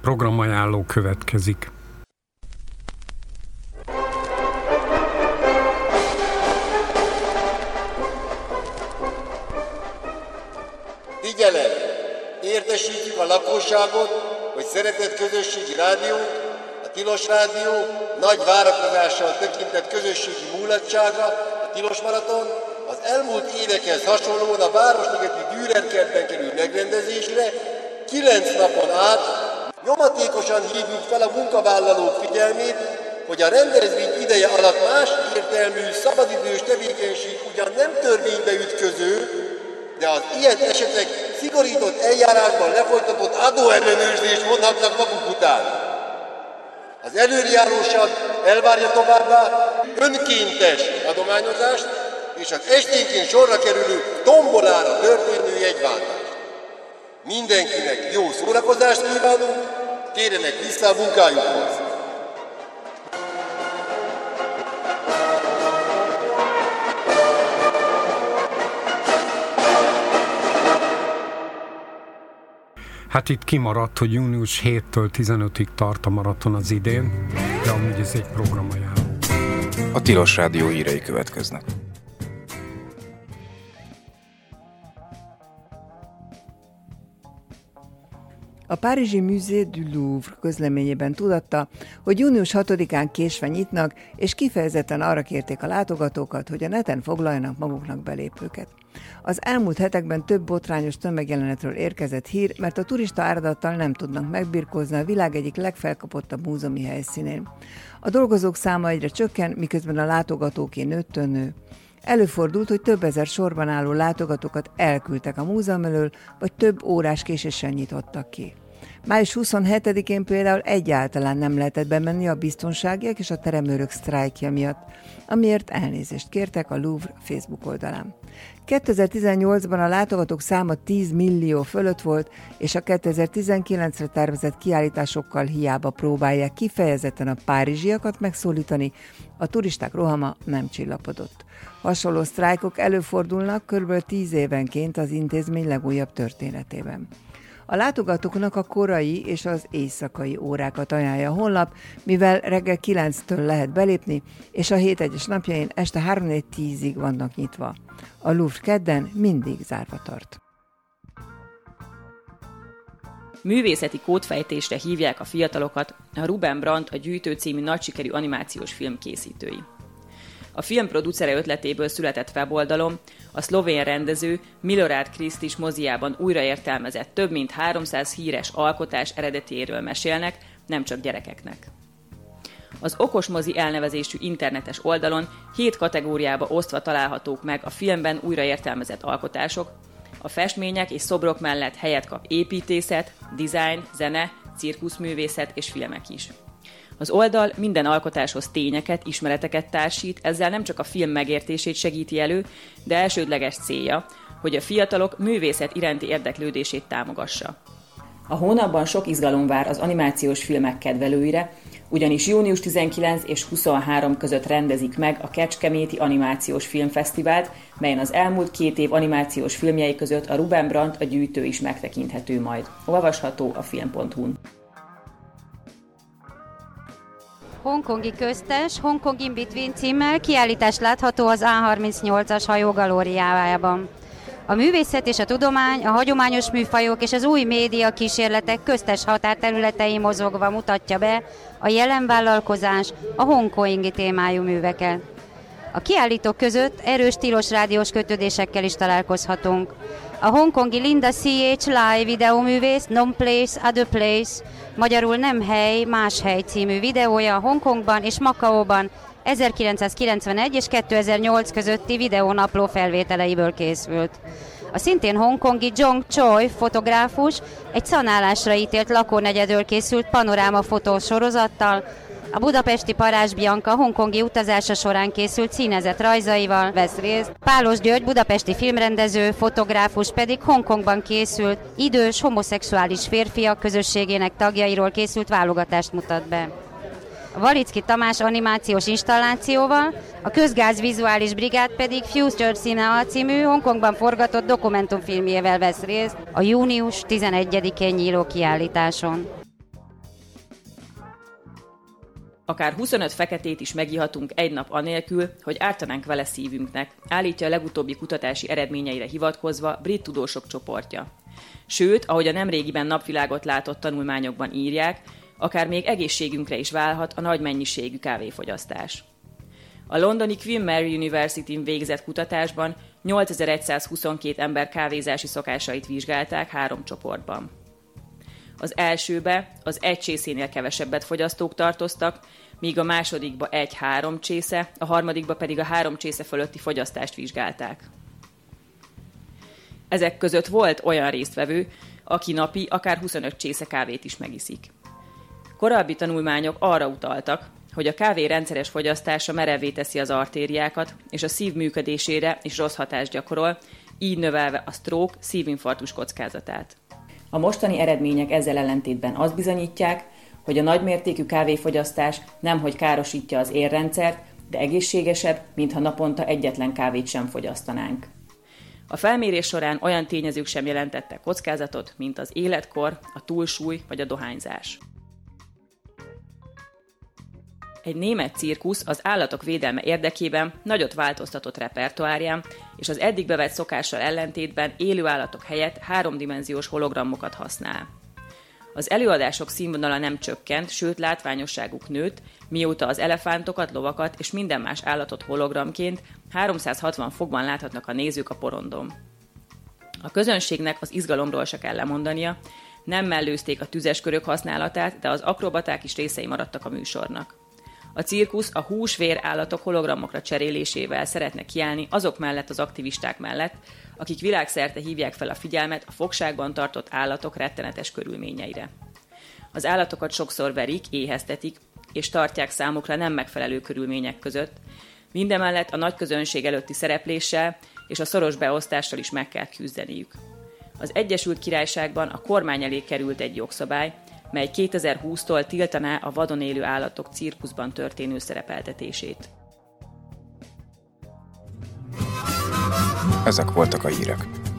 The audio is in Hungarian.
Programajánló következik. Figyelem! Értesítjük a lakosságot, hogy szeretett közösségi rádió, a Tilos Rádió nagy várakozással tekintett közösségi mulatságra, a Tilos Maraton az elmúlt évekhez hasonlóan a Városligeti Dürerkertben kerül megrendezésre. 9 napon át nyomatékosan hívjuk fel a munkavállalók figyelmét, hogy a rendezvény ideje alatt más értelmű szabadidős tevékenység ugyan nem törvénybe ütköző, de az ilyen esetek szigorított eljárásban lefolytatott adóellenőrzést vonhatnak maguk után. Az előrejáróság elvárja továbbá önkéntes adományozást és az esténként sorra kerülő tombolára történő jegyváltást. Mindenkinek jó szórakozást kívánunk, térjenek vissza a munkájukhoz! Hát itt kimaradt, hogy június 7-től 15-ig tart a maraton az idén, de amúgy ez egy programajánló. A Tilos Rádió hírei következnek. A párizsi Musée du Louvre közleményében tudatta, hogy június 6-án késve nyitnak, és kifejezetten arra kérték a látogatókat, hogy a neten foglaljanak maguknak belépőket. Az elmúlt hetekben több botrányos tömegjelenetről érkezett hír, mert a turista áradattal nem tudnak megbirkózni a világ egyik legfelkapottabb múzeumi helyszínén. A dolgozók száma egyre csökken, miközben a látogatóké nőttől nő. Előfordult, hogy több ezer sorban álló látogatókat elküldtek a múzeum elől, vagy több órás késéssel nyitottak ki. Május 27-én például egyáltalán nem lehetett bemenni a biztonságiak és a teremőrök sztrájkja miatt, amiért elnézést kértek a Louvre Facebook oldalán. 2018-ban a látogatók száma 10 millió fölött volt, és a 2019-re tervezett kiállításokkal hiába próbálják kifejezetten a párizsiakat megszólítani, a turisták rohama nem csillapodott. Hasonló sztrájkok előfordulnak kb. 10 évenként az intézmény legújabb történetében. A látogatóknak a korai és az éjszakai órákat ajánlja a honlap, mivel reggel 9-től lehet belépni, és a hét egyes napjain este 3-4-10-ig vannak nyitva. A Louvre kedden mindig zárva tart. Művészeti kódfejtésre hívják a fiatalokat a Ruben Brandt a Gyűjtő című nagysikerű animációs film készítői. A film producere ötletéből született weboldalon a szlovén rendező Milorad Krisztis moziában újraértelmezett több mint 300 híres alkotás eredetéről mesélnek, nem csak gyerekeknek. Az Okos Mozi elnevezésű internetes oldalon 7 kategóriába osztva találhatók meg a filmben újraértelmezett alkotások, a festmények és szobrok mellett helyet kap építészet, design, zene, cirkuszművészet és filmek is. Az oldal minden alkotáshoz tényeket, ismereteket társít, ezzel nem csak a film megértését segíti elő, de elsődleges célja, hogy a fiatalok művészet iránti érdeklődését támogassa. A hónapban sok izgalom vár az animációs filmek kedvelőire, ugyanis június 19 és 23 között rendezik meg a Kecskeméti Animációs Filmfesztivált, melyen az elmúlt 2 év animációs filmjei között a Ruben Brandt a Gyűjtő is megtekinthető majd. Olvasható a film.hu-n. Hongkongi köztes, Hongkong in Between címmel kiállítás látható az A38-as hajó galériájában. A művészet és a tudomány, a hagyományos műfajok és az új média kísérletek köztes határterületein mozogva mutatja be a jelen vállalkozás a hongkongi témájú műveket. A kiállítók között erős tilos rádiós kötődésekkel is találkozhatunk. A hongkongi Linda C.H. Lai videóművész Non Place, Other Place, magyarul Nem hely, más hely című videója Hongkongban és Makaóban 1991 és 2008 közötti videónapló felvételeiből készült. A szintén hongkongi Jong Choi fotográfus egy szanálásra ítélt lakónegyedről készült panorámafotó sorozattal, a budapesti Parázs Bianca hongkongi utazása során készült színezett rajzaival vesz részt. Pálos György budapesti filmrendező, fotográfus pedig Hongkongban készült idős homoszexuális férfiak közösségének tagjairól készült válogatást mutat be. A Valicki Tamás animációs installációval, a Közgáz Vizuális Brigád pedig Future Cinema című Hongkongban forgatott dokumentumfilmjével vesz részt a június 11-én nyíló kiállításon. Akár 25 feketét is megihatunk egy nap anélkül, hogy ártanánk vele szívünknek, állítja a legutóbbi kutatási eredményeire hivatkozva brit tudósok csoportja. Sőt, ahogy a nemrégiben napvilágot látott tanulmányokban írják, akár még egészségünkre is válhat a nagy mennyiségű kávéfogyasztás. A londoni Queen Mary University-n végzett kutatásban 8122 ember kávézási szokásait vizsgálták 3 csoportban. Az elsőbe az 1 csészénél kevesebbet fogyasztók tartoztak, míg a másodikba 1-3 csésze, a harmadikba pedig a 3 csésze fölötti fogyasztást vizsgálták. Ezek között volt olyan résztvevő, aki napi akár 25 csésze kávét is megiszik. Korábbi tanulmányok arra utaltak, hogy a kávé rendszeres fogyasztása merevvé teszi az artériákat, és a szív működésére is rossz hatást gyakorol, így növelve a stroke, szívinfarktus kockázatát. A mostani eredmények ezzel ellentétben azt bizonyítják, hogy a nagymértékű kávéfogyasztás nemhogy károsítja az érrendszert, de egészségesebb, mintha naponta egyetlen kávét sem fogyasztanánk. A felmérés során olyan tényezők sem jelentettek kockázatot, mint az életkor, a túlsúly vagy a dohányzás. Egy német cirkusz az állatok védelme érdekében nagyot változtatott repertoárján, és az eddig bevett szokással ellentétben élő állatok helyett 3-dimenziós hologramokat használ. Az előadások színvonala nem csökkent, sőt látványosságuk nőtt, mióta az elefántokat, lovakat és minden más állatot hologramként 360 fokban láthatnak a nézők a porondon. A közönségnek az izgalomról se kell lemondania, nem mellőzték a tüzes körök használatát, de az akrobaták is részei maradtak a műsornak. A cirkusz a hús-vér állatok hologramokra cserélésével szeretne kiállni azok mellett az aktivisták mellett, akik világszerte hívják fel a figyelmet a fogságban tartott állatok rettenetes körülményeire. Az állatokat sokszor verik, éheztetik, és tartják számukra nem megfelelő körülmények között, mindemellett a nagy közönség előtti szerepléssel és a szoros beosztással is meg kell küzdeniük. Az Egyesült Királyságban a kormány elé került egy jogszabály, mely 2020-tól tiltaná a vadon élő állatok cirkuszban történő szerepeltetését. Ezek voltak a hírek.